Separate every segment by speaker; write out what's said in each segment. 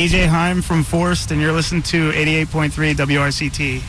Speaker 1: AJ Heim from Forced, and you're listening to 88.3 WRCT.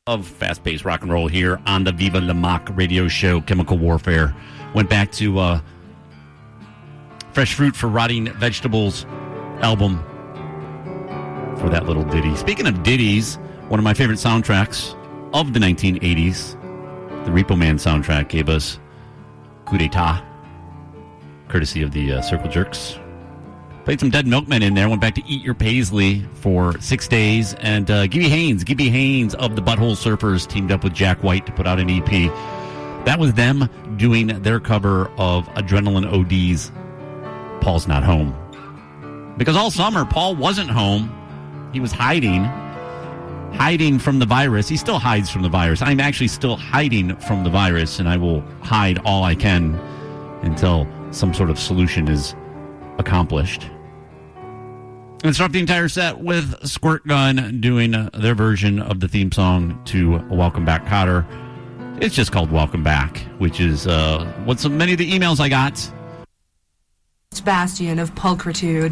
Speaker 2: of fast-paced rock and roll here on the Viva La Mock radio show, Chemical Warfare. Went back to Fresh Fruit for Rotting Vegetables album for that little ditty. Speaking of ditties, one of my favorite soundtracks of the 1980s, the Repo Man soundtrack, gave us Coup d'etat, courtesy of the Circle Jerks. Played some Dead Milkmen in there. Went back to Eat Your Paisley for 6 days. And Gibby Haynes of the Butthole Surfers teamed up with Jack White to put out an EP. That was them doing their cover of Adrenaline OD's Paul's Not Home. Because all summer, Paul wasn't home. He was hiding from the virus. He still hides from the virus. I'm actually still hiding from the virus, and I will hide all I can until some sort of solution is accomplished. And start the entire set with Squirt Gun doing their version of the theme song to Welcome Back, Kotter. It's just called Welcome Back, which is what so many of the emails I got.
Speaker 3: Bastion of pulchritude.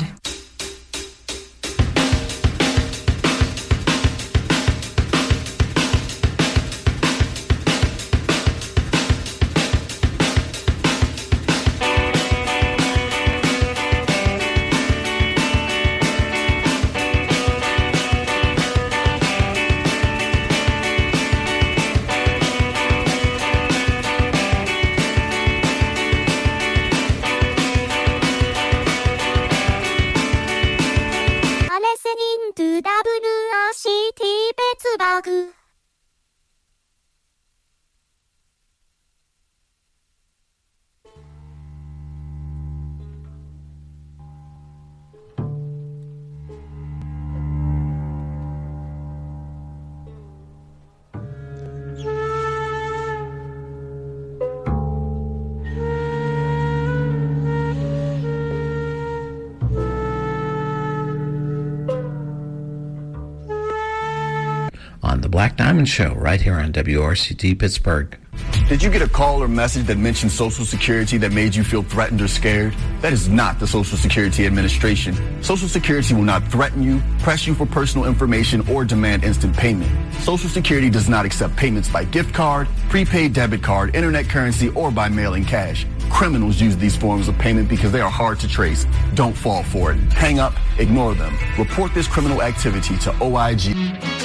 Speaker 4: Black Diamond Show right here on WRCT Pittsburgh.
Speaker 5: Did you get a call or message that mentioned Social Security that made you feel threatened or scared? That is not the Social Security Administration. Social Security will not threaten you, press you for personal information, or demand instant payment. Social Security does not accept payments by gift card, prepaid debit card, internet currency, or by mailing cash. Criminals use these forms of payment because they are hard to trace. Don't fall for it. Hang up, ignore them. Report this criminal activity to OIG.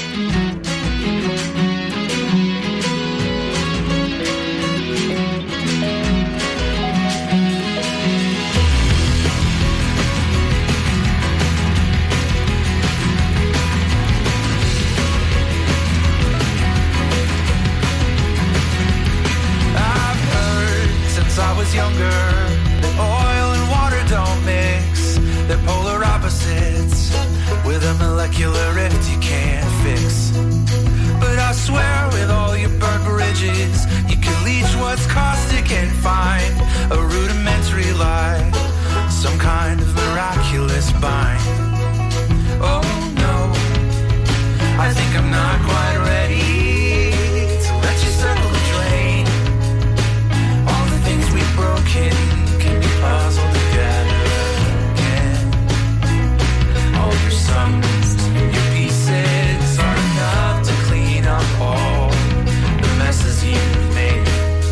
Speaker 6: Younger, that oil and water don't mix. They're polar opposites with a molecular rift you can't fix. But I swear with all your burnt bridges, you can leach what's caustic and find a rudimentary light, some kind of miraculous bind. Oh no, I think I'm not quite ready to let you circle the drain. All the things we've broken can be puzzled together again. All your sums, your pieces are enough to clean up all the messes you've made.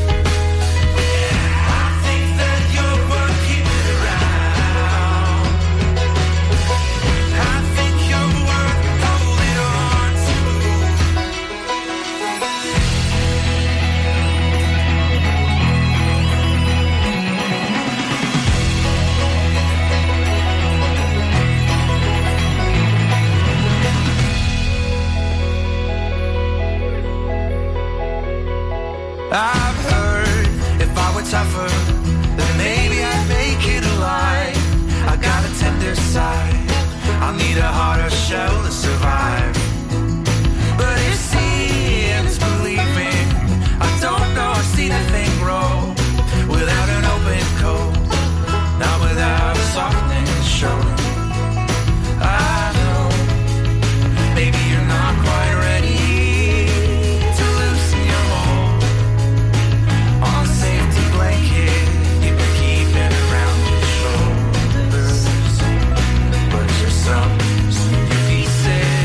Speaker 6: I think that you're worth keeping around. I think you're worth holding on to. I've heard if I were tougher, then maybe I'd make it alive. I got a tender side, I'll need a harder shell to survive. But if seeing is believing, I don't know I've seen a thing grow without an open coat, not without a softness showing. I know, maybe you're not quite ready to loosen your hold on the safety blanket you've been keeping around your shoulders. But your sums, your pieces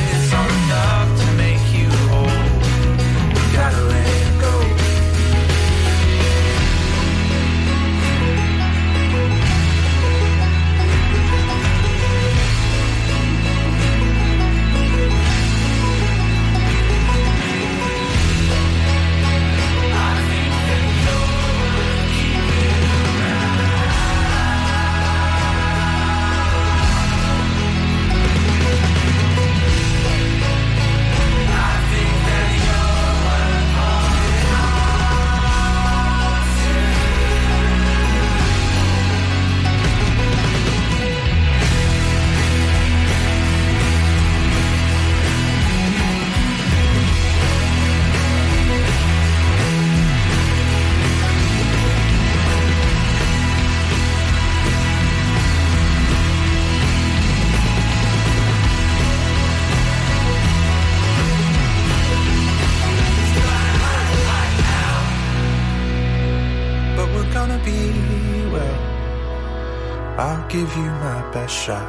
Speaker 6: give you my best shot.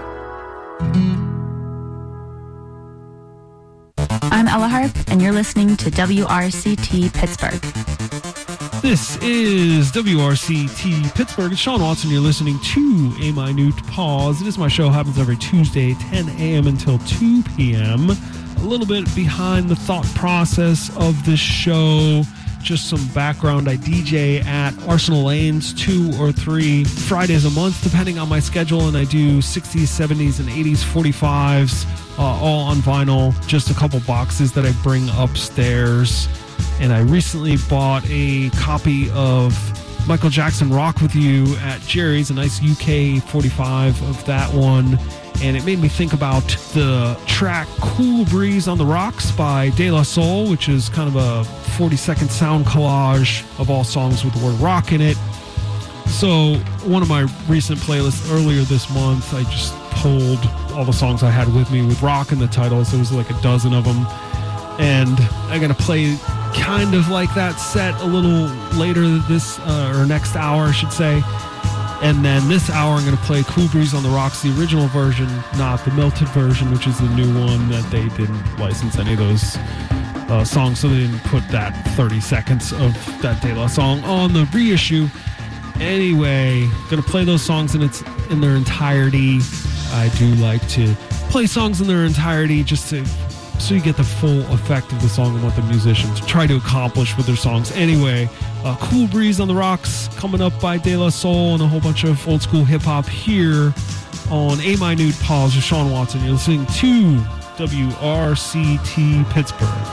Speaker 3: I'm Ella Harp, and you're listening to WRCT Pittsburgh.
Speaker 7: This is WRCT Pittsburgh. It's Sean Watson. You're listening to A Minute Pause. It is my show. Happens every Tuesday, 10 a.m. until 2 p.m. A little bit behind the thought process of this show. Just some background. I DJ at Arsenal Lanes 2 or 3 Fridays a month, depending on my schedule, and I do 60s, 70s, and 80s 45s, all on vinyl. Just a couple boxes that I bring upstairs. And I recently bought a copy of Michael Jackson Rock With You at Jerry's, a nice UK 45 of that one. And it made me think about the track Cool Breeze on the Rocks by De La Soul, which is kind of a 40-second sound collage of all songs with the word rock in it. So one of my recent playlists earlier this month, I just pulled all the songs I had with me with rock in the titles. There was like a dozen of them. And I'm going to play kind of like that set a little later this, or next hour, I should say. And then this hour, I'm going to play Cool Breeze on the Rocks, the original version, not the melted version, which is the new one that they didn't license any of those songs, so they didn't put that 30 seconds of that De La song on the reissue. Anyway, going to play those songs in their entirety. I do like to play songs in their entirety just so you get the full effect of the song and what the musicians try to accomplish with their songs. Anyway, Cool Breeze on the Rocks coming up by De La Soul and a whole bunch of old school hip hop here on A Minute Pause with Sean Watson. You're listening to WRCT Pittsburgh.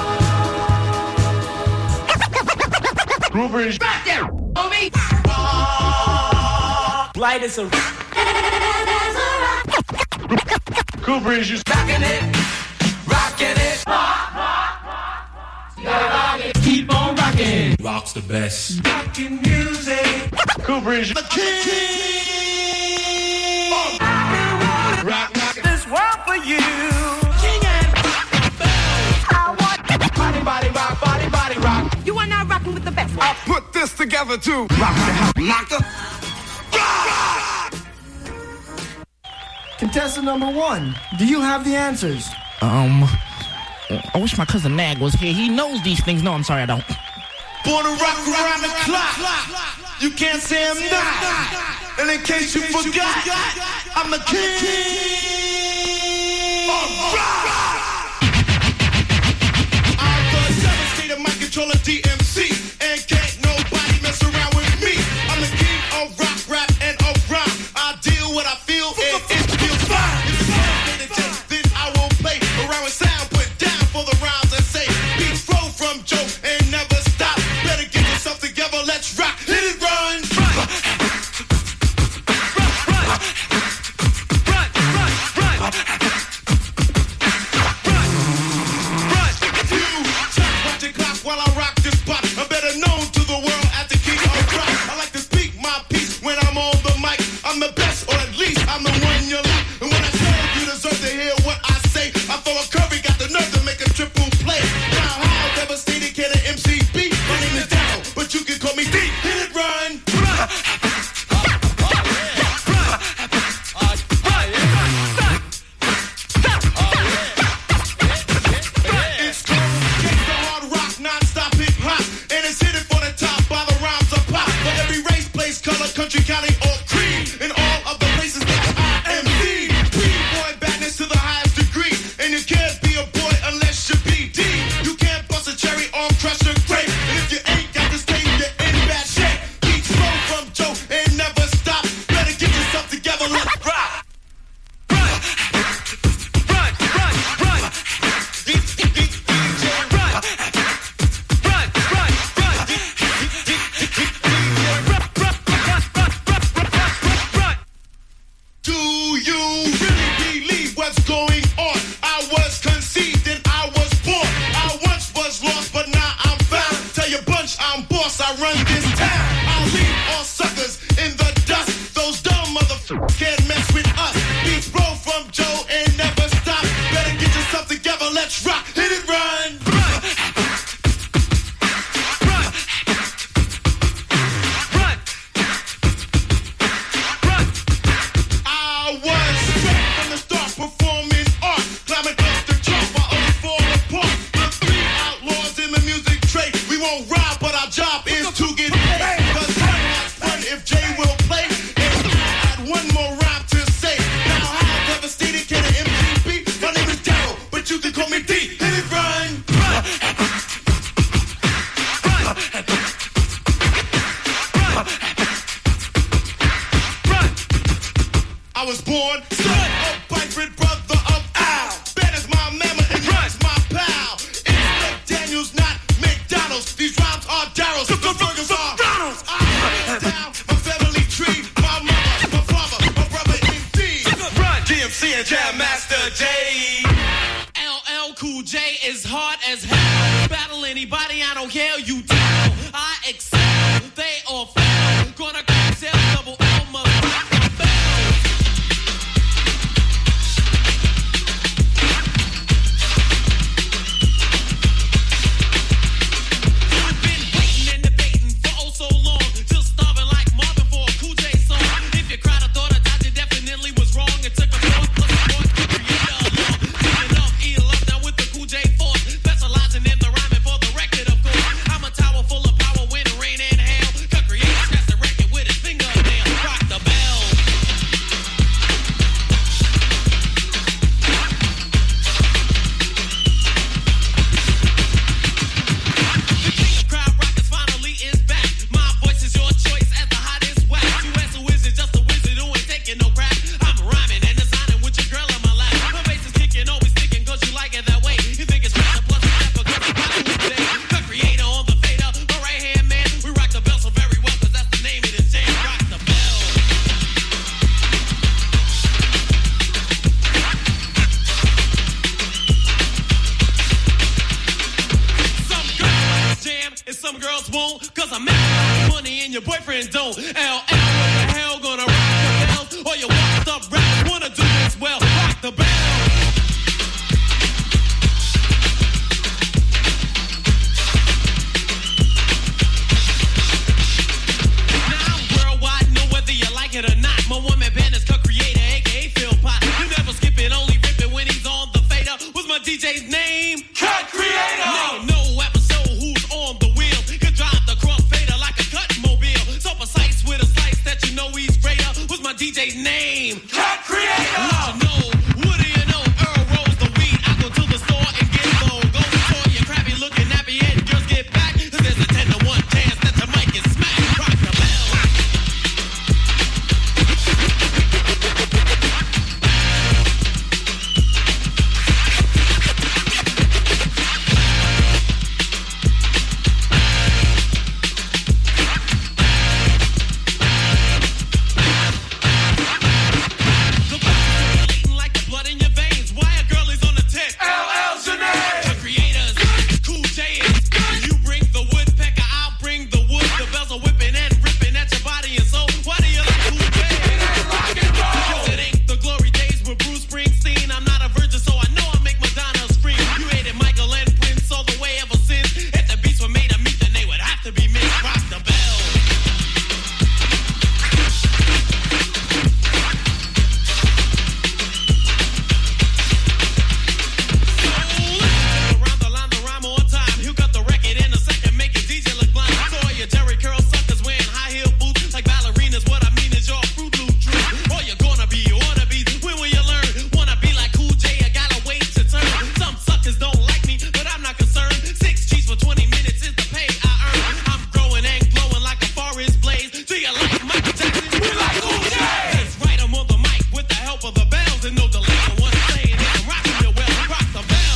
Speaker 8: Cool Breeze. Back there, homie. Light as a Cool Breeze, you rocking it, rocking it. Keep on rocking. Rock's the best. Rocking music. Cool Breeze, the king. Rock, rock this world for you. King and I want body, body, rock, body, body, rock.
Speaker 9: You are now rocking with the best.
Speaker 8: I put this together too. Rock the house, knocker.
Speaker 10: Contestant number 1, do you have the answers?
Speaker 11: I wish my cousin Nag was here. He knows these things. No, I'm sorry, I don't.
Speaker 8: Born to rock around the clock. You can't say I'm not. And in case you forgot, I'm the king of rock. I'm the devastator, my controller DMC. And can't nobody mess around with me. I'm the king of rock, rap, and of rhyme. I deal what I feel, and it feels fine. If it's complicated, then I won't play around with sound. Put down for the rhymes and say, beats flow from Joe and never stop. Better get yourself together, let's rock. Hit it, run, run, run, run, run, run,
Speaker 6: Master J. LL Cool J is hard as hell. Battle anybody, I don't care, you tell. I excel, they all fail. Gonna crack sales, double L must rock the bell. You've been waiting and debating for oh so long, still starving like Marvin for a Cool J song. If your crowd thought I thought you definitely was wrong. It took a fourth plus a fourth to create a along. Thinking of eat love now with the Cool J force, specializing in the rhyming for the record, of course. I'm a tower full of power, wind, rain, and hail. Cut creator, scratch the record with his fingernail. Rock the bell. The king of crowd rockers finally is back. My voice is your choice as the hottest wax. You ask who is it, just a wizard who ain't taking no crap. I'm rhyming and designing with your girl in my lap. My bass is kicking, always sticking, cause you like it that way. You think it's better, plus it's never gonna ride with day. The creator on the fader, my right hand man. We rock the bell so very well, cause that's the name of this jam. Rock the bell. Some girls jam and some girls won't, cause I'm making money and your boyfriend don't. LL, what the hell, gonna rock the bells? Or you walked up rappers wanna do this well. Rock the bell. Now I'm worldwide, know whether you like it or not. My one-man band is co-creator, aka Phil Pot. You never skip it, only rip it when he's on the fader. What's my DJ's name? Cut Creator! Name no episode who's on the wheel. Could drive the cross fader like a cut mobile. So precise with a slice that you know he's greater. What's my DJ's name? Cut Creator! What you know? What do you know? Earl rolls the weed. I go to the store and get low. Go before you crappy looking nappy head girls get back. Cause there's a 10 to 1 chance that the mic is smacked. Rock the bell. The blood is circulating like the blood in your veins. Why a girl is on the tip? LL's your name. The creators, Cool J is. You bring the woodpecker, I'll bring the wood. The bells are whipping and ripping at your body and soul. Why do you like Cool J? It ain't rock and roll. Because it ain't the glory days with Bruce Springsteen. I'm not a virgin, so I know I make Madonna scream. You hated Michael and Prince all the way ever since. If the beats were made of meat, then they would have to be mixed. Rock the bell. Around the line, the rhyme on time. He'll cut the record in a second, make a DJ look blind. So all your Jerry curl suckers wearing high heel boots like ballerinas. What I mean is your Fruit Loop truth. All you're gonna be, you wanna be. When will you learn? Wanna be like Cool J? I gotta wait to turn. Some suckers don't like me, but I'm not concerned. 6 G's for 20 minutes is the pay I earn. I'm growing and glowing like a forest blaze. Do you like Michael Jackson? We like Cool J. That's right, I'm on the mic with the help of the bells and no delay. The one playing it and rocking it well. Rock the bell.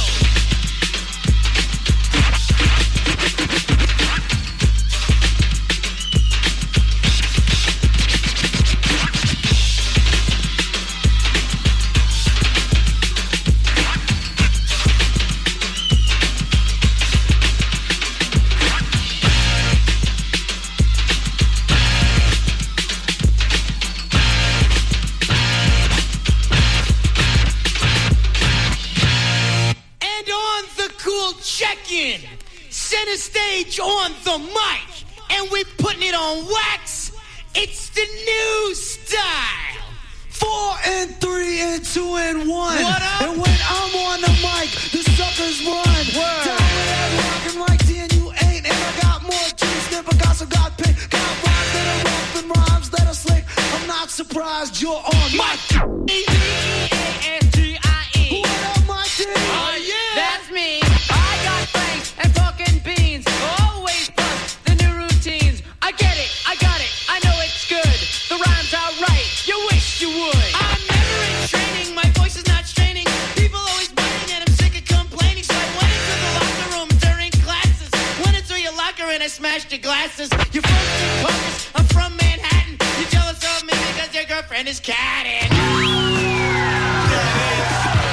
Speaker 9: And on the cool check-in, center stage on the mic, and we're putting it on wax. It's the new style.
Speaker 10: 4 and 3 and 2 and 1.
Speaker 9: What up?
Speaker 10: And when I'm on the mic, the suckers run. Down with that rockin' like D and you ain't. And I got more juice than Picasso got pink. Got rhymes that are rough and rhymes that are slick. I'm not surprised you're on my
Speaker 9: E-D-E-A-S-T-I-E.
Speaker 10: What up, my D?
Speaker 9: Oh, yeah. That's me. I got franks and fucking beans. Always bust the new routines. I get it. I got it. I know it's good. The rhymes are right. You wish you would. I'm never in training. My voice is not straining. People always biting and I'm sick of complaining. So I went into the locker room during classes. Went into your locker and I smashed your glasses. You're from Secaucus. I'm from Manhattan. You're jealous of me because your girlfriend is catting.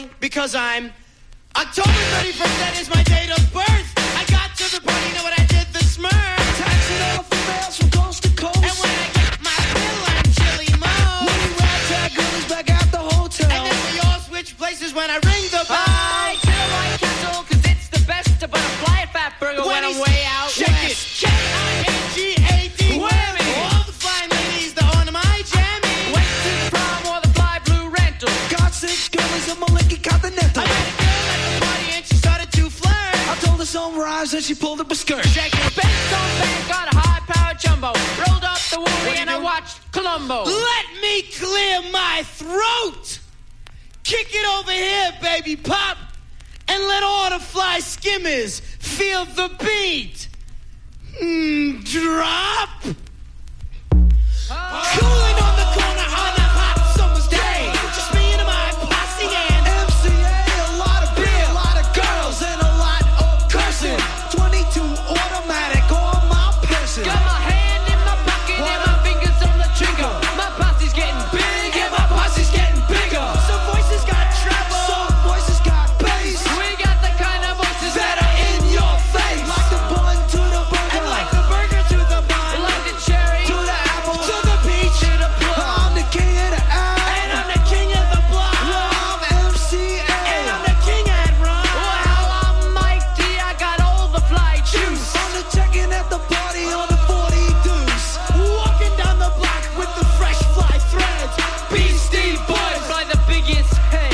Speaker 10: down because I'm October 31st, that is my date of birth. I got to the party, know what I did this Smurf.
Speaker 12: Taxing all females from coast to coast.
Speaker 10: And when I get my bill, I'm chilly mo.
Speaker 12: When we ragtag girlies back at the hotel.
Speaker 10: And then we all switch places when I ring the bell.
Speaker 9: I chill White Castle, cause it's the best, but a fly at Fat Burger when I'm way out
Speaker 10: Check it,
Speaker 9: west.
Speaker 10: K-I-N-G-A-D.
Speaker 9: Whammy.
Speaker 10: All the fine ladies that on my jammy.
Speaker 9: Went to prom or the fly blue rental.
Speaker 12: Got 6 girlies in Maliki Continental.
Speaker 10: I met a girl at the party and she started to flirt.
Speaker 12: I told her sunrise and she pulled up a skirt.
Speaker 10: Check it,
Speaker 9: Based on bank, got a high-powered jumbo. Rolled up the Woolly and I watched Columbo.
Speaker 10: let me clear my throat. Kick it over here, baby pop. And let all the fly skimmers feel the beat. Drop. Cooling on the corner on a hot summer's day. Just me and my posse and
Speaker 12: MCA, a lot of beer, a lot of girls, and a lot of cursing. 22 automatic on my person.
Speaker 9: Got my hand in my pocket and my fingers on the trigger. My posse's getting big and my posse's getting bigger.
Speaker 10: some voices got treble.
Speaker 12: Some voices got bass
Speaker 9: We got the kind of voices
Speaker 12: that are in your face. Like the bun to the burger,
Speaker 10: And like the burger to the bun,
Speaker 9: like the cherry
Speaker 12: to the apple,
Speaker 10: to the peach,
Speaker 9: to the plum.
Speaker 12: I'm the king of the app.
Speaker 10: and I'm the king of the block.
Speaker 12: I'm MCA.
Speaker 10: And I'm the king at rum.
Speaker 9: Well, I'm Mike D, I got all the fly juice.
Speaker 12: On the check-in at the party on the 40 deuce.
Speaker 10: Walking down the block with the fresh fly threads.
Speaker 9: Beastie Boys by the biggest head.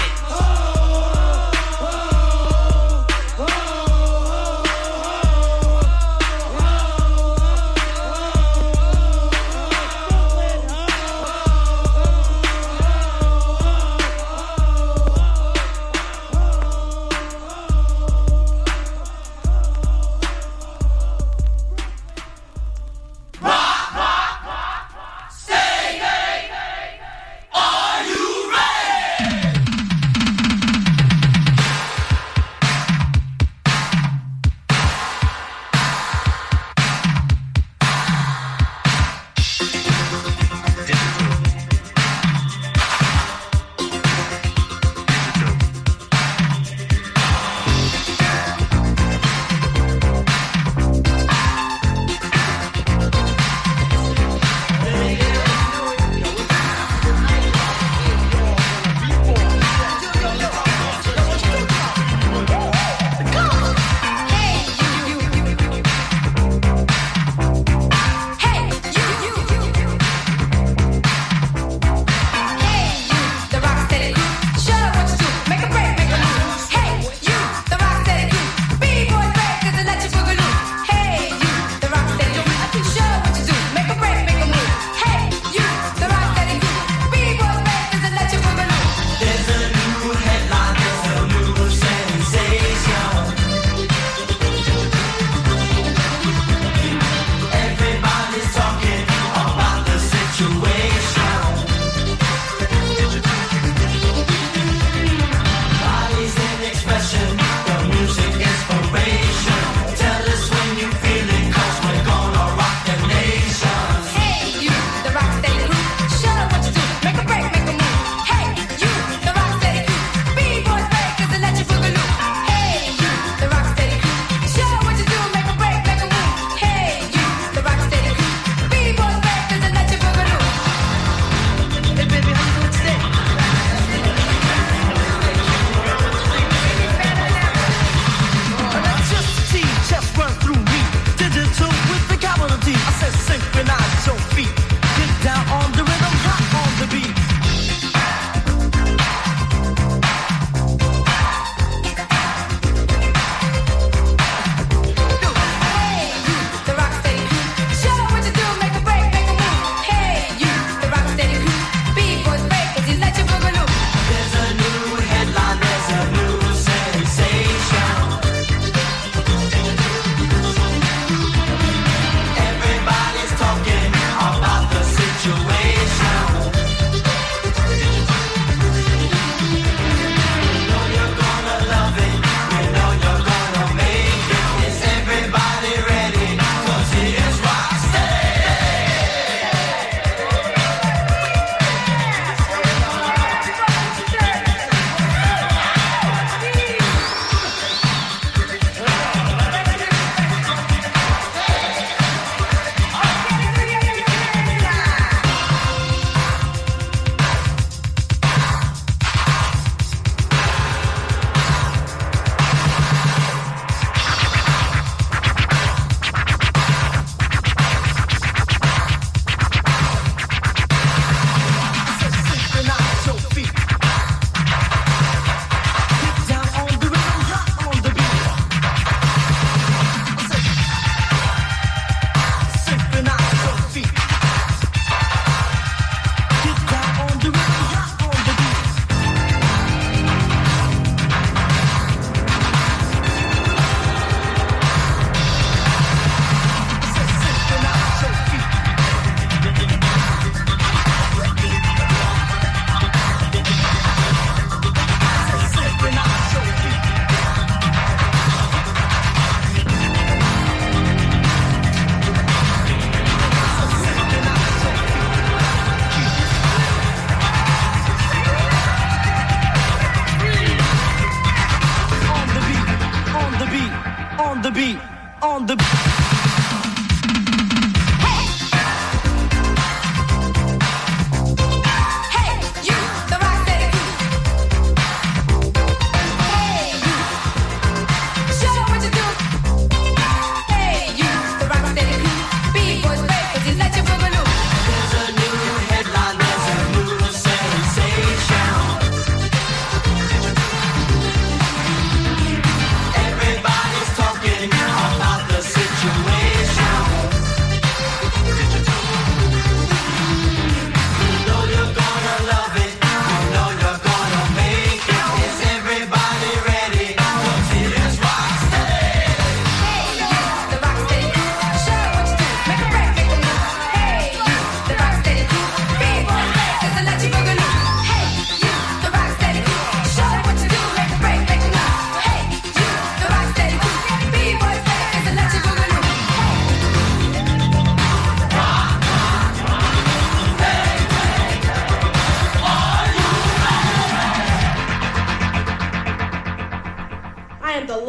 Speaker 6: Everybody's talking about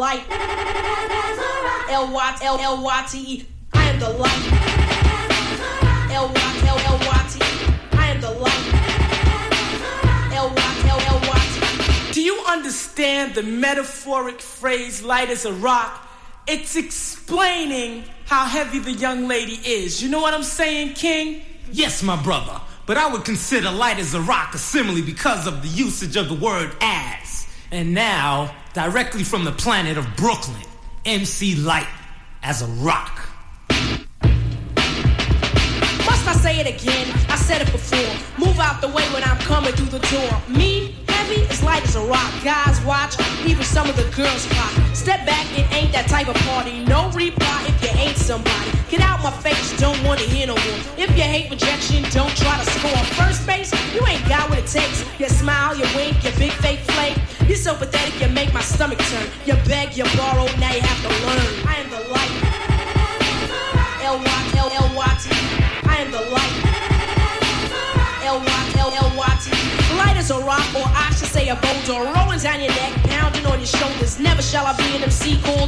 Speaker 13: light. L-Y-T-E. I am the light. L-Y-T-E. I am the light. L-Y-T-E.
Speaker 12: Do you understand the metaphoric phrase light as a rock? It's explaining how heavy the young lady is. You know what I'm saying, King?
Speaker 14: Yes, my brother. But I would consider light as a rock a simile because of the usage of the word as. And now, directly from the planet of Brooklyn, MC Light as a rock.
Speaker 13: Must I say it again? I said it before. Move out the way when I'm coming through the door. Me, heavy, as light as a rock. Guys watch, even some of the girls pop. Step back, it ain't that type of party. No reply if you ain't somebody. Get out my face, don't wanna hear no more. If you hate rejection, don't try to score. First base, you ain't got what it takes. You smile, you wink, you big fake flake. You're so pathetic, you make my stomach turn. You beg, you borrow, now you have to learn. I am the light. L-Y-T. I am the light. L-Y-T. Light as a rock, or I should say a boulder, rolling down your neck, pounding on your shoulders. Never shall I be an MC called